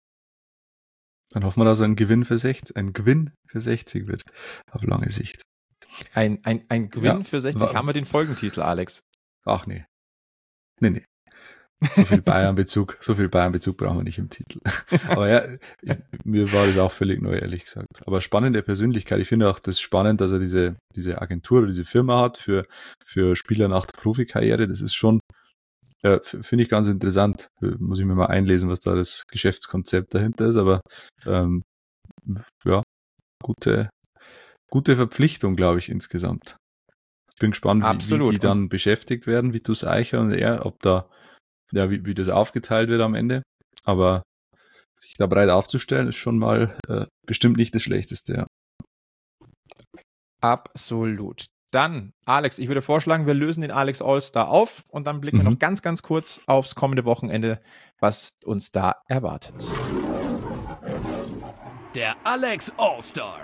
Dann hoffen wir, dass ein Gewinn für sechzig, ein Gewinn für sechzig wird, auf lange Sicht. Ein, ein, ein Gewinn ja, für sechzig, war, haben wir den Folgentitel, Alex? Ach nee. Nee, nee. So viel Bayern-Bezug, so viel Bayern-Bezug brauchen wir nicht im Titel. Aber ja, ich, mir war das auch völlig neu, ehrlich gesagt. Aber spannende Persönlichkeit. Ich finde auch das spannend, dass er diese, diese Agentur oder diese Firma hat für, für Spieler nach der Profikarriere. Das ist schon, ja, finde ich ganz interessant. Muss ich mir mal einlesen, was da das Geschäftskonzept dahinter ist. Aber ähm, ja, gute, gute Verpflichtung, glaube ich, insgesamt. Ich bin gespannt, wie, wie die dann beschäftigt werden, Vitus Eicher und er, ob da, ja, wie, wie das aufgeteilt wird am Ende. Aber sich da breit aufzustellen, ist schon mal äh, bestimmt nicht das Schlechteste, ja. Absolut. Dann, Alex, ich würde vorschlagen, wir lösen den Alex All-Star auf und dann blicken mhm. wir noch ganz, ganz kurz aufs kommende Wochenende, was uns da erwartet. Der Alex All-Star.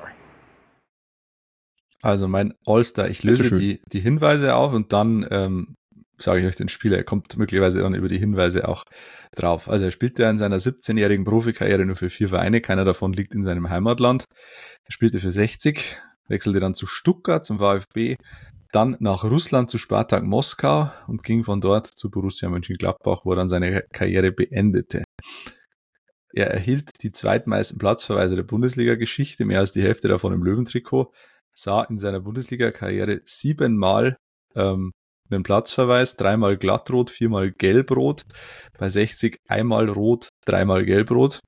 Also mein All-Star, ich löse die, die Hinweise auf und dann ähm, sage ich euch den Spieler, er kommt möglicherweise dann über die Hinweise auch drauf. Also er spielte in seiner siebzehnjährigen Profikarriere nur für vier Vereine, keiner davon liegt in seinem Heimatland. Er spielte für sechzig, wechselte dann zu Stuttgart, zum VfB, dann nach Russland zu Spartak Moskau und ging von dort zu Borussia Mönchengladbach, wo er dann seine Karriere beendete. er erhielt die zweitmeisten Platzverweise der Bundesliga-Geschichte, mehr als die Hälfte davon im Löwentrikot, sah in seiner Bundesliga-Karriere siebenmal ähm, einen Platzverweis, dreimal glattrot, viermal gelbrot, bei sechzig einmal rot, dreimal gelbrot.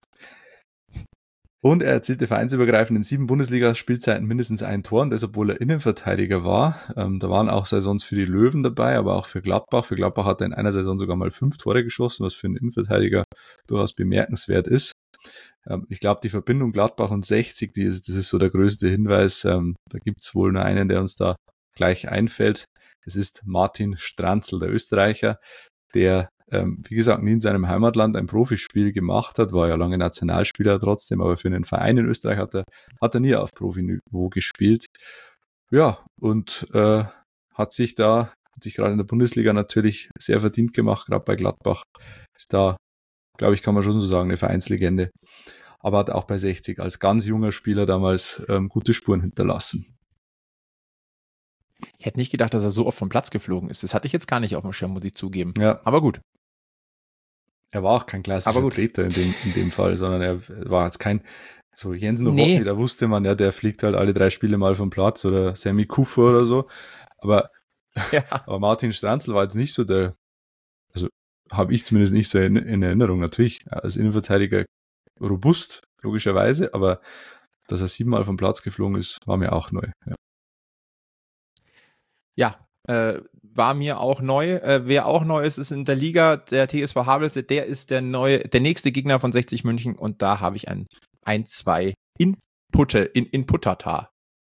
Und er erzielte vereinsübergreifend in sieben Bundesliga-Spielzeiten mindestens ein Tor, und das, obwohl er Innenverteidiger war. Ähm, da waren auch Saisons für die Löwen dabei, aber auch für Gladbach. Für Gladbach hat er in einer Saison sogar mal fünf Tore geschossen, was für einen Innenverteidiger durchaus bemerkenswert ist. Ähm, ich glaube, die Verbindung Gladbach und sechzig, die ist, das ist so der größte Hinweis. Ähm, da gibt's wohl nur einen, der uns da gleich einfällt. Es ist Martin Stranzl, der Österreicher, der Ähm, wie gesagt, nie in seinem Heimatland ein Profispiel gemacht hat, war ja lange Nationalspieler trotzdem, aber für einen Verein in Österreich hat er, hat er nie auf Profiniveau gespielt. Ja, und äh, hat sich da, hat sich gerade in der Bundesliga natürlich sehr verdient gemacht, gerade bei Gladbach. Ist da, glaube ich, kann man schon so sagen, eine Vereinslegende. Aber hat auch bei sechzig als ganz junger Spieler damals ähm, gute Spuren hinterlassen. Ich hätte nicht gedacht, dass er so oft vom Platz geflogen ist. Das hatte ich jetzt gar nicht auf dem Schirm, muss ich zugeben. Ja. Aber gut. Er war auch kein klassischer Treter in dem, in dem Fall, sondern er war jetzt kein, so Jens Nowotny, nee. Da wusste man, ja, der fliegt halt alle drei Spiele mal vom Platz, oder Sammy Kufer oder so. Aber, ja. aber Martin Stranzl war jetzt nicht so der, also habe ich zumindest nicht so in, in Erinnerung. Natürlich als Innenverteidiger robust, logischerweise, aber dass er siebenmal vom Platz geflogen ist, war mir auch neu. Ja, ja äh, war mir auch neu. Äh, wer auch neu ist, ist in der Liga der T S V Havelse. Der ist der neue, der nächste Gegner von sechzig München, und da habe ich ein ein zwei Inputte in Inputtata.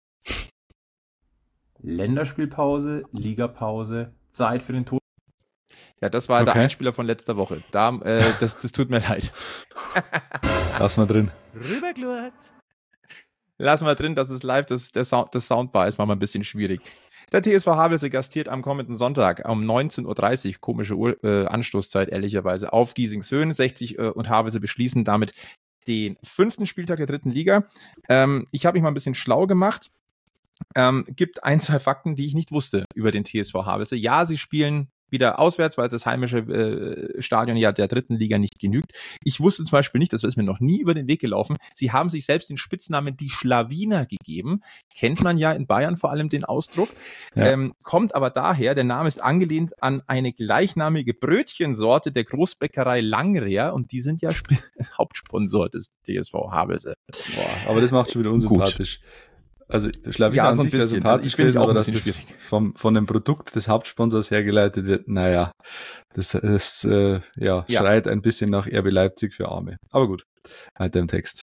Länderspielpause, Ligapause, Zeit für den Tod. Ja, das war okay. Der Einspieler von letzter Woche. Da, äh, das, das tut mir leid. Lass mal drin. Rüberglurt. Lass mal drin, das ist live, das, der Sound, das Soundbar ist manchmal ein bisschen schwierig. Der T S V Havelse gastiert am kommenden Sonntag um neunzehn Uhr dreißig, komische Uhr, äh, Anstoßzeit ehrlicherweise, auf Giesingshöhen. sechzig äh, und Havelse beschließen damit den fünften Spieltag der dritten Liga. Ähm, ich habe mich mal ein bisschen schlau gemacht. Ähm, gibt ein, zwei Fakten, die ich nicht wusste über den T S V Havelse. Ja, sie spielen wieder auswärts, weil das heimische äh, Stadion ja der dritten Liga nicht genügt. Ich wusste zum Beispiel nicht, das ist mir noch nie über den Weg gelaufen, sie haben sich selbst den Spitznamen die Schlawiner gegeben. Kennt man ja in Bayern vor allem den Ausdruck. Ja. Ähm, kommt aber daher, der Name ist angelehnt an eine gleichnamige Brötchensorte der Großbäckerei Langrehr, und die sind ja Sp- Hauptsponsor des T S V Havelse. Boah, aber das macht schon wieder unsympathisch. Gut. Also Schlawiner ja, an so ein sich bisschen. sympathisch, ich finde auch, aber dass das vom, von dem Produkt des Hauptsponsors hergeleitet wird, naja, das, das äh, ja, ja. schreit ein bisschen nach R B Leipzig für Arme. Aber gut, weiter im Text.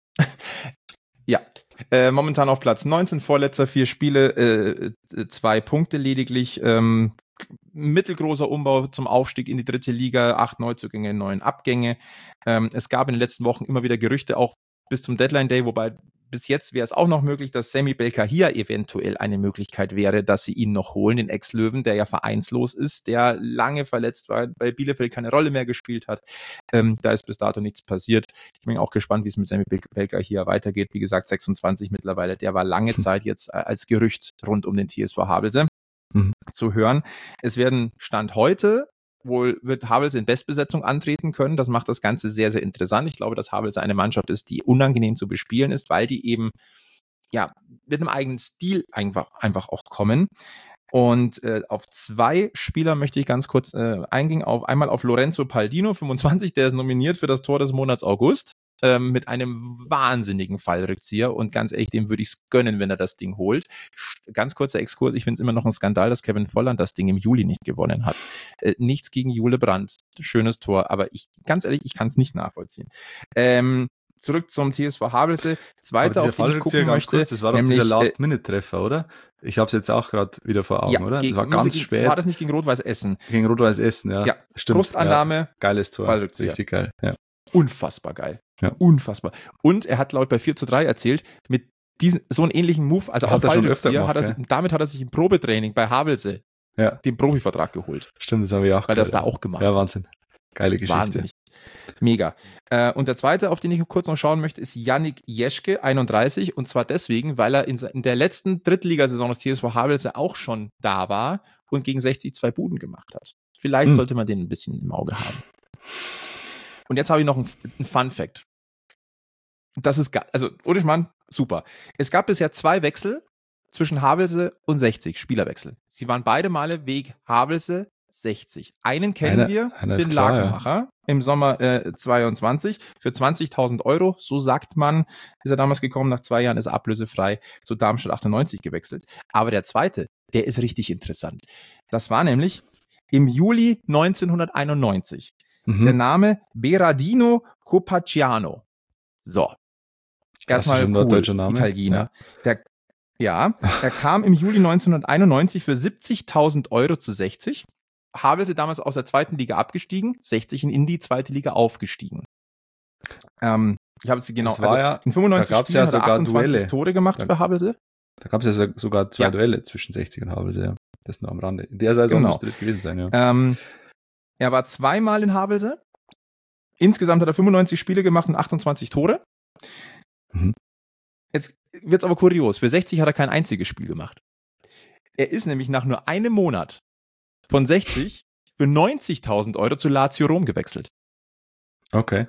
Ja, äh, momentan auf Platz neunzehn, vorletzter vier Spiele, äh, zwei Punkte lediglich, ähm, mittelgroßer Umbau zum Aufstieg in die dritte Liga, acht Neuzugänge, neun Abgänge. Ähm, es gab in den letzten Wochen immer wieder Gerüchte, auch bis zum Deadline Day, wobei bis jetzt wäre es auch noch möglich, dass Semi Belkahia eventuell eine Möglichkeit wäre, dass sie ihn noch holen, den Ex-Löwen, der ja vereinslos ist, der lange verletzt war, bei Bielefeld keine Rolle mehr gespielt hat. Ähm, da ist bis dato nichts passiert. Ich bin auch gespannt, wie es mit Semi Belkahia weitergeht. Wie gesagt, sechsundzwanzig mittlerweile. Der war lange Zeit jetzt als Gerücht rund um den T S V Havelse mhm. zu hören. Es werden Stand heute wohl wird Havelse in Bestbesetzung antreten können. Das macht das Ganze sehr, sehr interessant. Ich glaube, dass Havelse eine Mannschaft ist, die unangenehm zu bespielen ist, weil die eben ja mit einem eigenen Stil einfach, einfach auch kommen. Und äh, auf zwei Spieler möchte ich ganz kurz äh, eingehen. Auf, einmal auf Lorenzo Paldino, fünfundzwanzig, der ist nominiert für das Tor des Monats August. Ähm, mit einem wahnsinnigen Fallrückzieher, und ganz ehrlich, dem würde ich es gönnen, wenn er das Ding holt. Ganz kurzer Exkurs, ich finde es immer noch ein Skandal, dass Kevin Volland das Ding im Juli nicht gewonnen hat. Äh, nichts gegen Jule Brandt, schönes Tor, aber ich, ganz ehrlich, ich kann es nicht nachvollziehen. Ähm, zurück zum T S V Havelse, zweiter, auf den ich gucken möchte. Kurz, das war doch nämlich, dieser Last-Minute-Treffer, oder? Ich habe es jetzt auch gerade wieder vor Augen, ja, oder? Gegen, das war ganz gegen, spät. War das nicht gegen Rot-Weiß Essen? Gegen Rot-Weiß Essen, ja. Ja, stimmt. Brustannahme, ja. Geiles Tor, Fallrückzieher. Richtig geil, ja. Unfassbar geil. Ja. Unfassbar. Und er hat laut bei vier zu drei erzählt, mit diesen, so einen ähnlichen Move, also hat auch Fallrückzieher, hat er, damit hat er sich im Probetraining bei Havelse ja. den Profivertrag geholt. Stimmt, das habe ich auch Weil er das da auch gemacht hat. Ja, Wahnsinn. Geile Geschichte. Wahnsinnig. Mega. Äh, und der zweite, auf den ich kurz noch schauen möchte, ist Yannick Jeschke, einunddreißig, und zwar deswegen, weil er in, in der letzten Drittligasaison des T S V Havelse auch schon da war und gegen sechzig zwei Buden gemacht hat. Vielleicht hm. sollte man den ein bisschen im Auge haben. Und jetzt habe ich noch einen, einen Fun-Fact. Das ist, also, ohne Schmarrn, super. Es gab bisher zwei Wechsel zwischen Havelse und sechzig, Spielerwechsel. Sie waren beide Male Weg Havelse sechzig. Einen kennen Einer- wir, einer ist Finn klar, ja. Lakenmacher, im Sommer äh, zweiundzwanzig für zwanzigtausend Euro, so sagt man, ist er damals gekommen, nach zwei Jahren ist er ablösefrei zu Darmstadt achtundneunzig gewechselt. Aber der zweite, der ist richtig interessant. Das war nämlich im Juli neunzehnhunderteinundneunzig. Mhm. Der Name Berardino Copacciano. So. Erstmal Klassischer cool, norddeutscher Name. Italiener. Der, ja, er kam im Juli neunzehnhunderteinundneunzig für siebzigtausend Euro zu sechzig. Havelse damals aus der zweiten Liga abgestiegen, sechzig in die zweite Liga aufgestiegen. Ähm, ich habe es genau, Das war also ja- in fünfundneunzig da gab's Spielen ja hat er sogar achtundzwanzig Duelle. Tore gemacht Da- für Havelse. Da gab es ja sogar zwei Ja. Duelle zwischen sechzig und Havelse, ja. Das nur am Rande. In der Saison Genau. müsste das gewesen sein, ja. Ähm, er war zweimal in Havelse. Insgesamt hat er fünfundneunzig Spiele gemacht und achtundzwanzig Tore. Mhm. Jetzt wird's aber kurios. Für sechzig hat er kein einziges Spiel gemacht. Er ist nämlich nach nur einem Monat von sechzig für neunzigtausend Euro zu Lazio Rom gewechselt. Okay.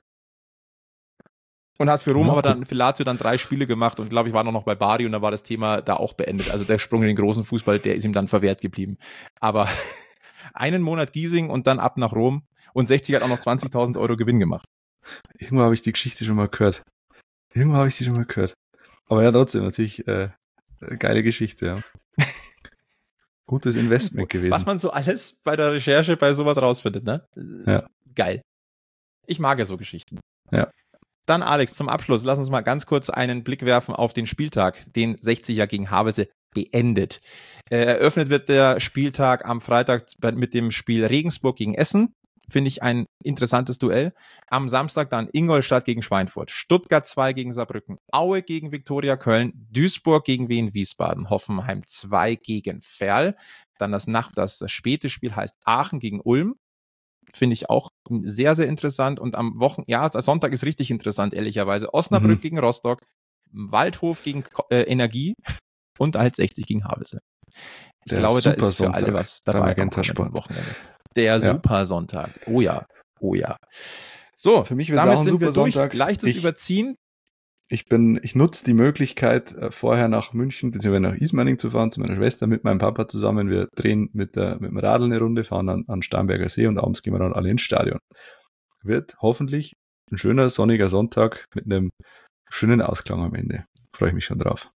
Und hat für Rom Ja, aber gut. dann für Lazio dann drei Spiele gemacht und glaube ich war noch bei Bari und da war das Thema da auch beendet. Also der Sprung in den großen Fußball, der ist ihm dann verwehrt geblieben. Aber einen Monat Giesing und dann ab nach Rom und sechzig hat auch noch zwanzigtausend Euro Gewinn gemacht. Irgendwo habe ich die Geschichte schon mal gehört. Irgendwo habe ich sie schon mal gehört. Aber ja, trotzdem, natürlich äh, geile Geschichte, ja. Gutes Investment gewesen. Was man so alles bei der Recherche bei sowas rausfindet, ne? Ja. Geil. Ich mag ja so Geschichten. Ja. Dann Alex, zum Abschluss, lass uns mal ganz kurz einen Blick werfen auf den Spieltag, den sechzig ja gegen Havelse beendet. Äh, eröffnet wird der Spieltag am Freitag bei- mit dem Spiel Regensburg gegen Essen. Finde ich ein interessantes Duell. Am Samstag dann Ingolstadt gegen Schweinfurt, Stuttgart zwei gegen Saarbrücken, Aue gegen Viktoria Köln, Duisburg gegen Wien Wiesbaden, Hoffenheim zwei gegen Verl. Dann das Nacht, das, das späte Spiel heißt Aachen gegen Ulm. Finde ich auch sehr, sehr interessant. Und am Wochen, ja, der Sonntag ist richtig interessant, ehrlicherweise. Osnabrück Mhm. gegen Rostock, Waldhof gegen äh, Energie und halt sechzig gegen Havelse. Ich Der glaube, da ist für Supersonntag alle was beim dabei am Magenta kommenden Sport. Wochenende. Der Ja. Supersonntag. Oh ja, oh ja. So, Für mich wird's damit auch ein sind wir durch. Supersonntag. Leichtes Ich- Überziehen. Ich bin, ich nutze die Möglichkeit, äh, vorher nach München bzw. nach Ismaning zu fahren, zu meiner Schwester mit meinem Papa zusammen. Wir drehen mit, der, mit dem Radl eine Runde, fahren an, an Starnberger See und abends gehen wir dann alle ins Stadion. Wird hoffentlich ein schöner, sonniger Sonntag mit einem schönen Ausklang am Ende. Freue ich mich schon drauf.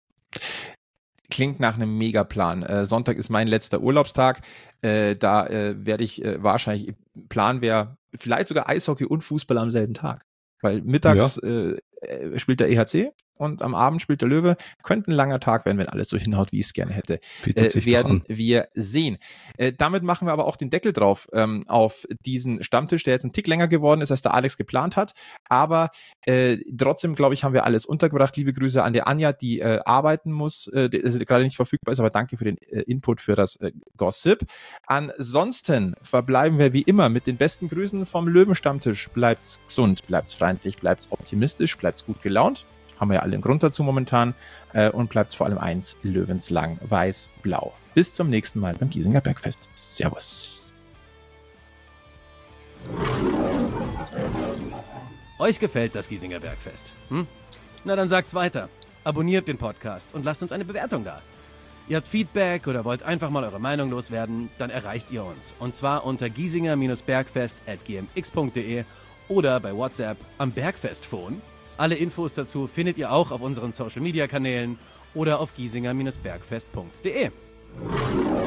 Klingt nach einem Megaplan. Äh, Sonntag ist mein letzter Urlaubstag. Äh, da äh, werde ich äh, wahrscheinlich, Plan wäre vielleicht sogar Eishockey und Fußball am selben Tag. Weil mittags äh, äh, spielt der E H C und am Abend spielt der Löwe. Könnte ein langer Tag werden, wenn alles so hinhaut, wie ich es gerne hätte. Bietet Äh, sich doch werden an. wir sehen. Äh, damit machen wir aber auch den Deckel drauf ähm, auf diesen Stammtisch, der jetzt ein Tick länger geworden ist, als der Alex geplant hat. Aber äh, trotzdem, glaube ich, haben wir alles untergebracht. Liebe Grüße an der Anja, die äh, arbeiten muss, äh, die, die gerade nicht verfügbar ist, aber danke für den äh, Input für das äh, Gossip. Ansonsten verbleiben wir wie immer mit den besten Grüßen vom Löwenstammtisch. Bleibt's gesund, bleibt's freundlich, bleibt's optimistisch, bleibt's gut gelaunt. Haben wir ja alle einen Grund dazu momentan. Äh, und bleibt vor allem eins, löwenslang, weiß-blau. Bis zum nächsten Mal beim Giesinger Bergfest. Servus. Euch gefällt das Giesinger Bergfest? Hm? Na dann sagt's weiter. Abonniert den Podcast und lasst uns eine Bewertung da. Ihr habt Feedback oder wollt einfach mal eure Meinung loswerden, dann erreicht ihr uns. Und zwar unter giesinger-bergfest at gmx punkt de oder bei WhatsApp am Bergfestphone. Alle Infos dazu findet ihr auch auf unseren Social-Media-Kanälen oder auf giesinger-bergfest punkt de.